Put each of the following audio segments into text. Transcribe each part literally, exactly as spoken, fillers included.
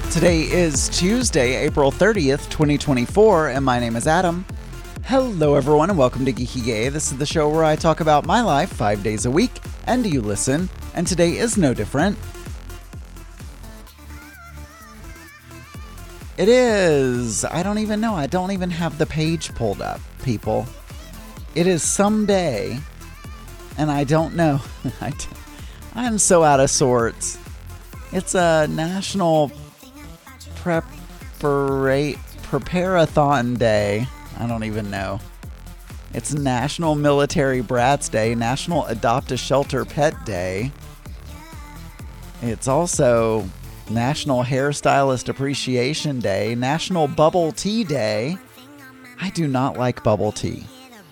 Today is Tuesday, April thirtieth, twenty twenty-four, and my name is Adam. Hello everyone and welcome to Geeky Gay. This is the show where I talk about my life five days a week, and you listen, and today is no different. It is, I don't even know, I don't even have the page pulled up, people. It is someday, and I don't know. I d- I'm so out of sorts. It's a national preparate preparathon day. I don't even know. It's National Military Brats Day, National Adopt a Shelter Pet Day. It's also National Hairstylist Appreciation Day, National Bubble Tea Day. I do not like bubble tea.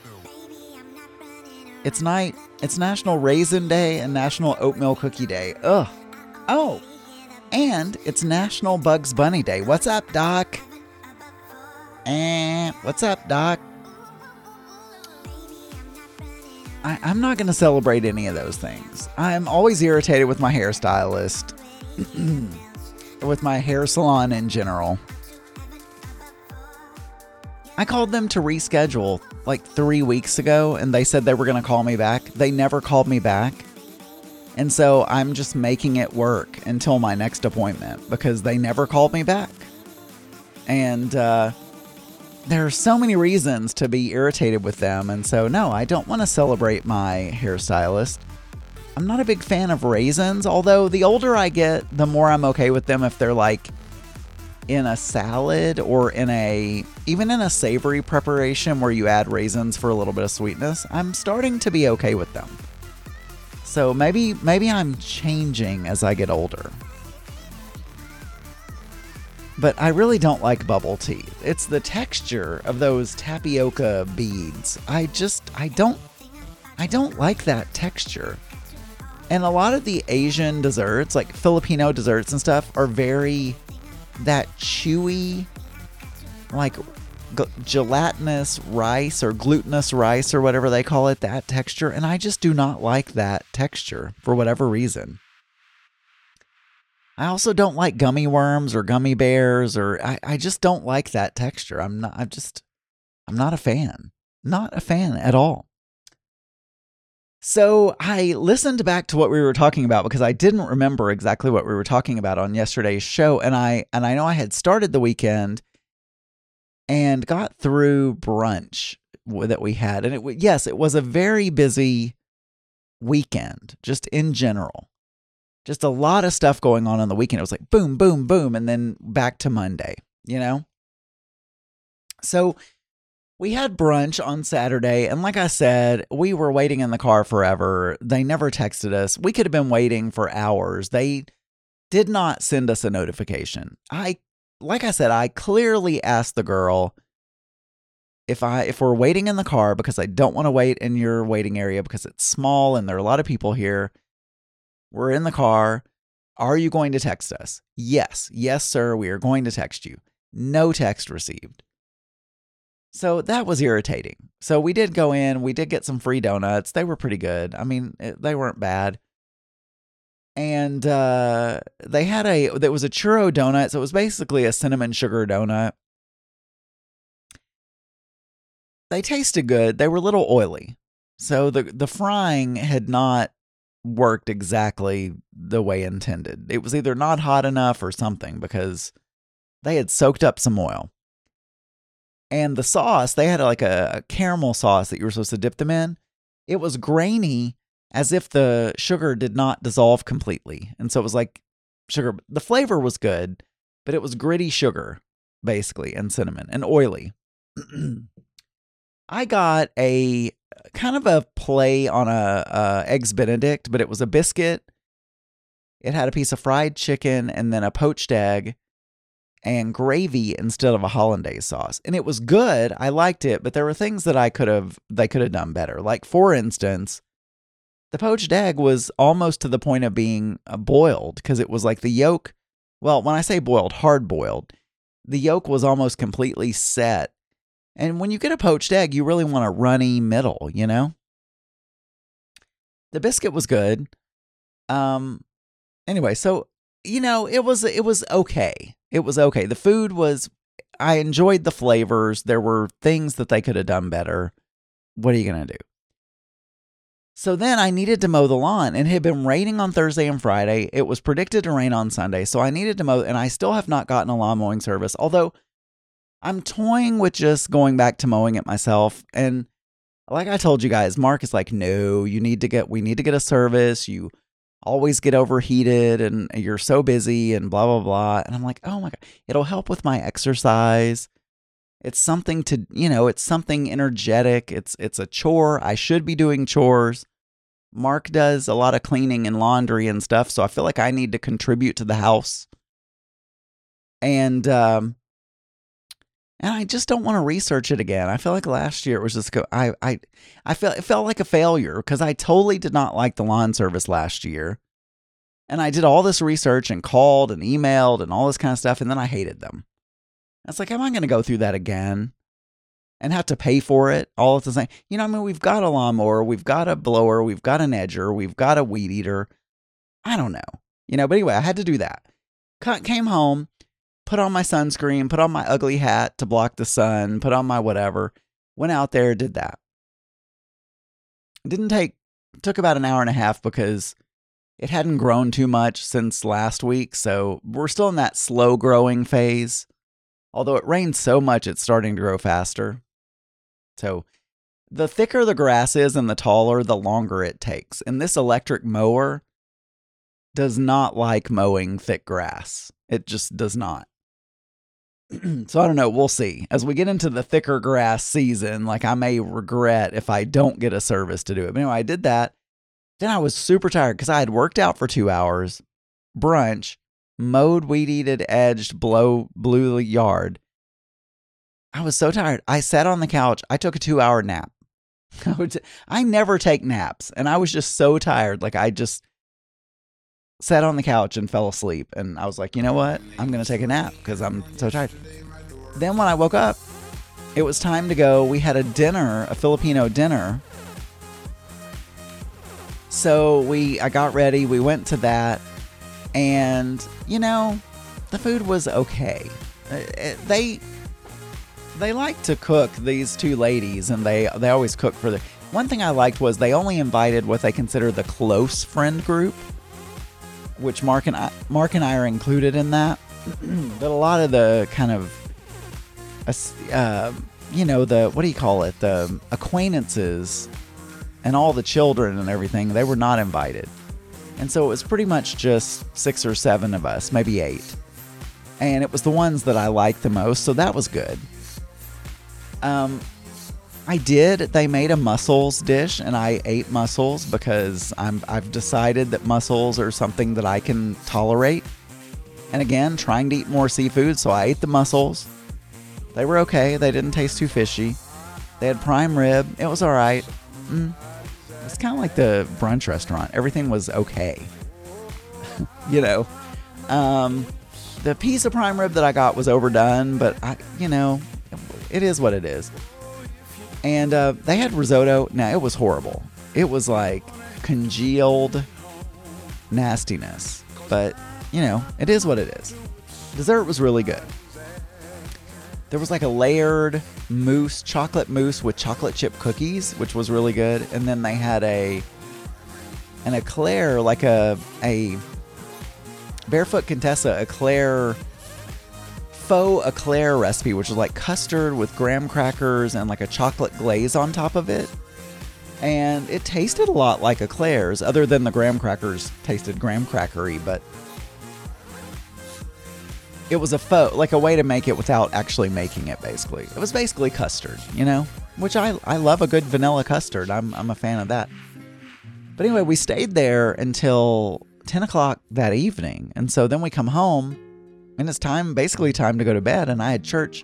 It's night. It's National Raisin Day and National Oatmeal Cookie Day. Ugh. Oh, and it's National Bugs Bunny Day. What's up, Doc? Eh, what's up, Doc? I, I'm not going to celebrate any of those things. I'm always irritated with my hairstylist, with my hair salon in general. I called them to reschedule like three weeks ago, and they said they were going to call me back. They never called me back. And so I'm just making it work until my next appointment because they never called me back. And uh, there are so many reasons to be irritated with them. And so, no, I don't want to celebrate my hairstylist. I'm not a big fan of raisins, although the older I get, the more I'm okay with them if they're like in a salad or in a, even in a savory preparation where you add raisins for a little bit of sweetness. I'm starting to be okay with them. So maybe maybe I'm changing as I get older. But I really don't like bubble tea. It's the texture of those tapioca beads. I just I don't I don't like that texture. And a lot of the Asian desserts, like Filipino desserts and stuff, are very that chewy, like g- gelatinous rice or glutinous rice or whatever they call it, that texture. And I just do not like that texture for whatever reason. I also don't like gummy worms or gummy bears, or I, I just don't like that texture. I'm not, I'm just, I'm not a fan. Not a fan at all. So I listened back to what we were talking about because I didn't remember exactly what we were talking about on yesterday's show. And I, and I know I had started the weekend and got through brunch that we had. And it, yes, it was a very busy weekend, just in general. Just a lot of stuff going on on the weekend. It was like boom, boom, boom, and then back to Monday, you know? So we had brunch on Saturday, and like I said, we were waiting in the car forever. They never texted us. We could have been waiting for hours. They did not send us a notification. I, like I said, I clearly asked the girl if I if we're waiting in the car because I don't want to wait in your waiting area because it's small and there are a lot of people here. We're in the car. Are you going to text us? Yes. Yes, sir. We are going to text you. No text received. So that was irritating. So we did go in. We did get some free donuts. They were pretty good. I mean, it, they weren't bad. And uh, they had a, there was a churro donut. So it was basically a cinnamon sugar donut. They tasted good. They were a little oily. So the, the frying had not worked exactly the way intended. It was either not hot enough or something because they had soaked up some oil. And the sauce, they had like a, a caramel sauce that you were supposed to dip them in. It was grainy as if the sugar did not dissolve completely. And so it was like sugar. The flavor was good, but it was gritty sugar, basically, and cinnamon, and oily. I got a kind of a play on a, a Eggs Benedict, but it was a biscuit. It had a piece of fried chicken and then a poached egg and gravy instead of a hollandaise sauce. And it was good. I liked it, but there were things that I could have, they could have done better. Like, for instance, the poached egg was almost to the point of being uh, boiled because it was like the yolk. Well, when I say boiled, hard boiled, the yolk was almost completely set. And when you get a poached egg, you really want a runny middle, you know? The biscuit was good. Um, anyway, so you know, it was it was okay. It was okay. The food was, I enjoyed the flavors. There were things that they could have done better. What are you going to do? So then I needed to mow the lawn, and it had been raining on Thursday and Friday. It was predicted to rain on Sunday, so I needed to mow, and I still have not gotten a lawn mowing service, although I'm toying with just going back to mowing it myself. And like I told you guys, Mark is like, no, you need to get, we need to get a service. You always get overheated and you're so busy and blah, blah, blah. And I'm like, oh my God, it'll help with my exercise. It's something to, you know, it's something energetic. It's, it's a chore. I should be doing chores. Mark does a lot of cleaning and laundry and stuff. So I feel like I need to contribute to the house. And, um, and I just don't want to research it again. I feel like last year it was just, go, I, I, I felt, it felt like a failure because I totally did not like the lawn service last year. And I did all this research and called and emailed and all this kind of stuff. And then I hated them. It's like, am I going to go through that again and have to pay for it all at the same? You know, I mean, we've got a lawnmower, we've got a blower, we've got an edger, we've got a weed eater. I don't know. You know, but anyway, I had to do that. Came home, put on my sunscreen, put on my ugly hat to block the sun, put on my whatever, went out there, did that. It didn't take, took about an hour and a half because it hadn't grown too much since last week. So we're still in that slow growing phase. Although it rains so much, it's starting to grow faster. So the thicker the grass is and the taller, the longer it takes. And this electric mower does not like mowing thick grass. It just does not. So I don't know. We'll see. As we get into the thicker grass season, like I may regret if I don't get a service to do it. But anyway, I did that. Then I was super tired because I had worked out for two hours, brunch, mowed, weed-eated, edged, blow, blew the yard. I was so tired. I sat on the couch. I took a two-hour nap. I, would t- I never take naps, and I was just so tired. Like, I just sat on the couch and fell asleep, and I was like, you know what? I'm going to take a nap because I'm so tired. Then when I woke up, it was time to go. We had a dinner, a Filipino dinner. So we, I got ready. We went to that. And, you know, the food was okay. They they like to cook, these two ladies, and they, they always cook for the... One thing I liked was they only invited what they consider the close friend group, which Mark and I, Mark and I are included in that. But a lot of the kind of, uh, you know, the, what do you call it? The acquaintances and all the children and everything, they were not invited. And so it was pretty much just six or seven of us, maybe eight. And it was the ones that I liked the most, so that was good. Um, I did. They made a mussels dish, and I ate mussels because I'm, I've decided that mussels are something that I can tolerate. And again, trying to eat more seafood, so I ate the mussels. They were okay. They didn't taste too fishy. They had prime rib. It was all right. Mm. It's kind of like the brunch restaurant. Everything was okay. You know, um, the piece of prime rib that I got was overdone, but I, you know, it is what it is. And uh, they had risotto. Now, it was horrible. It was like congealed nastiness, but you know, it is what it is. Dessert was really good. There was like a layered mousse, chocolate mousse with chocolate chip cookies, which was really good. And then they had a an eclair, like a a Barefoot Contessa eclair, faux eclair recipe, which was like custard with graham crackers and like a chocolate glaze on top of it. And it tasted a lot like eclairs, other than the graham crackers tasted graham crackery, but it was a faux, like a way to make it without actually making it, basically. It was basically custard, you know, which I, I love a good vanilla custard. I'm I'm a fan of that. But anyway, we stayed there until ten o'clock that evening. And so then we come home, and it's time, basically time to go to bed, and I had church.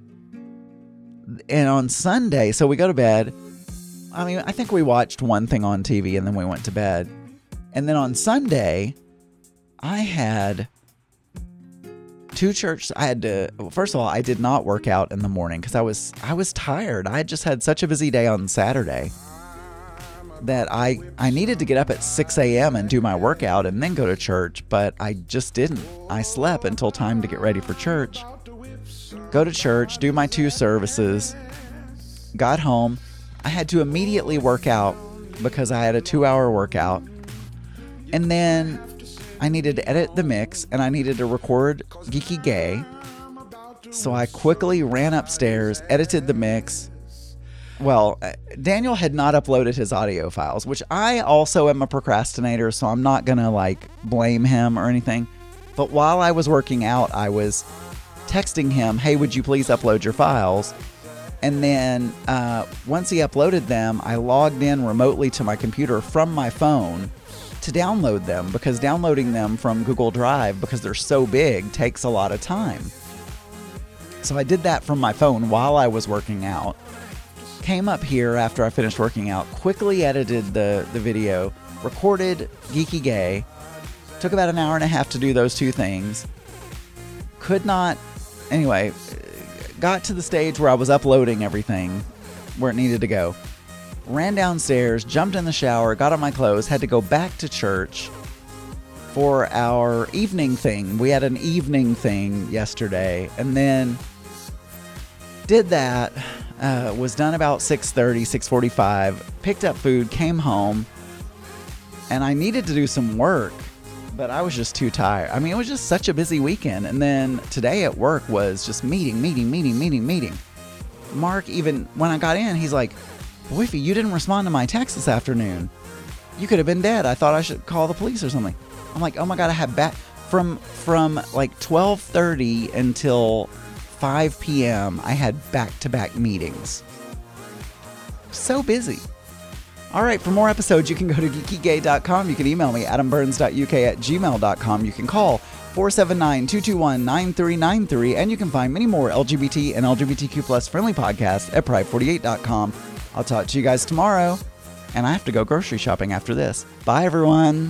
And on Sunday, so we go to bed. I mean, I think we watched one thing on T V, and then we went to bed. And then on Sunday, I had... Two church, I had to, well, first of all, I did not work out in the morning because I was, I was tired. I had just had such a busy day on Saturday. that I, I needed to get up at six a.m. and do my workout and then go to church, but I just didn't. I slept until time to get ready for church. Go to church, do my two services, got home. I had to immediately work out because I had a two-hour workout. And then I needed to edit the mix, and I needed to record Geeky Gay. So I quickly ran upstairs, edited the mix. Well, Daniel had not uploaded his audio files, which I also am a procrastinator, so I'm not going to like blame him or anything. But while I was working out, I was texting him, hey, would you please upload your files? And then uh, once he uploaded them, I logged in remotely to my computer from my phone to download them, because downloading them from Google Drive, because they're so big, takes a lot of time. So I did that from my phone while I was working out. Came up here after I finished working out, quickly edited the, the video, recorded Geeky Gay. Took about an hour and a half to do those two things. Could not, anyway, got to the stage where I was uploading everything where it needed to go. Ran downstairs, jumped in the shower, got on my clothes, had to go back to church for our evening thing. We had an evening thing yesterday, and then did that. Uh, was done about six thirty, six forty-five, picked up food, came home, and I needed to do some work, but I was just too tired. I mean, it was just such a busy weekend. And then today at work was just meeting, meeting, meeting, meeting, meeting. Mark, even when I got in, he's like, Boyfie, you didn't respond to my text this afternoon. You could have been dead. I thought I should call the police or something. I'm like, oh my God, I had back from, from like twelve thirty until five p.m. I had back-to-back meetings. So busy. All right, for more episodes, you can go to geeky gay dot com. You can email me, adam burns dot u k at gmail dot com. You can call four seven nine, two two one, nine three nine three, and you can find many more L G B T and L G B T Q plus friendly podcasts at pride forty-eight dot com. I'll talk to you guys tomorrow, and I have to go grocery shopping after this. Bye, everyone.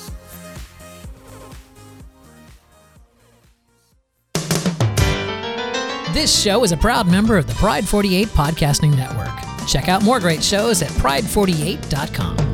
This show is a proud member of the Pride forty-eight Podcasting Network. Check out more great shows at pride forty-eight dot com.